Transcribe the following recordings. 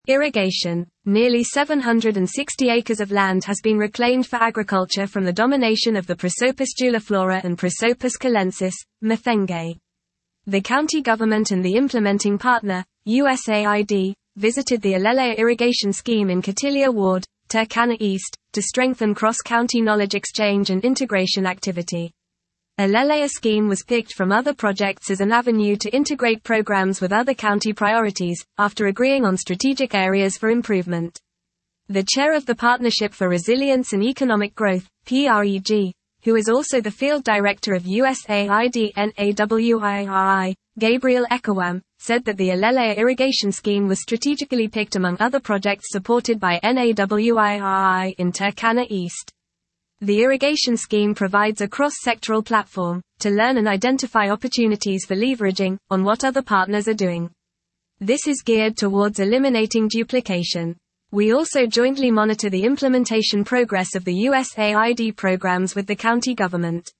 Irrigation. Nearly 760 acres of land has been reclaimed for agriculture from the domination of the Prosopis juliflora and Prosopis calensis, Methenge. The county government and the implementing partner, USAID, visited the Alelea irrigation scheme in Katilia Ward, Turkana East, to strengthen cross-county knowledge exchange and integration activity. Alelea scheme was picked from other projects as an avenue to integrate programs with other county priorities, after agreeing on strategic areas for improvement. The chair of the Partnership for Resilience and Economic Growth, PREG, who is also the field director of USAID NAWIRI, Gabriel Ekawam, said that the Alelea irrigation scheme was strategically picked among other projects supported by NAWIRI in Turkana East. The irrigation scheme provides a cross-sectoral platform to learn and identify opportunities for leveraging on what other partners are doing. This is geared towards eliminating duplication. We also jointly monitor the implementation progress of the USAID programs with the county government.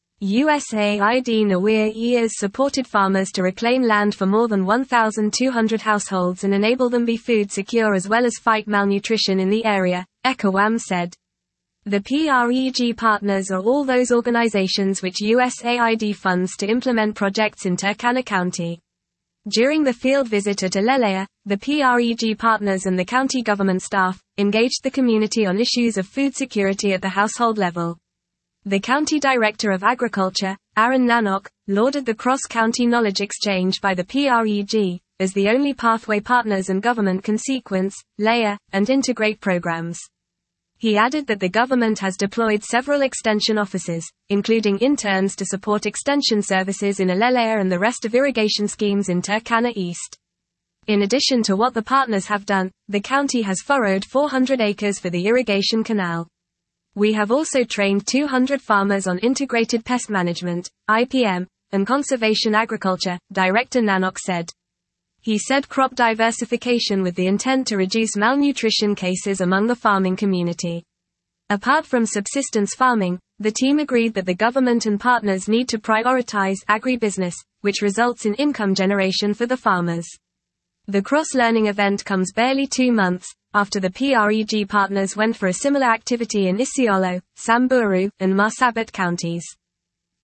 USAID Nawir years supported farmers to reclaim land for more than 1,200 households and enable them be food secure as well as fight malnutrition in the area, Ekawam said. The PREG partners are all those organizations which USAID funds to implement projects in Turkana County. During the field visit at Alelea, the PREG partners and the county government staff engaged the community on issues of food security at the household level. The county director of agriculture, Aaron Nanok, lauded the cross-county knowledge exchange by the PREG as the only pathway partners and government can sequence, layer, and integrate programs. He added that the government has deployed several extension officers, including interns to support extension services in Alelea and the rest of irrigation schemes in Turkana East. In addition to what the partners have done, the county has furrowed 400 acres for the irrigation canal. We have also trained 200 farmers on integrated pest management, IPM, and conservation agriculture, Director Nanok said. He said crop diversification with the intent to reduce malnutrition cases among the farming community. Apart from subsistence farming, the team agreed that the government and partners need to prioritize agribusiness, which results in income generation for the farmers. The cross-learning event comes barely 2 months after the PREG partners went for a similar activity in Isiolo, Samburu, and Marsabit counties.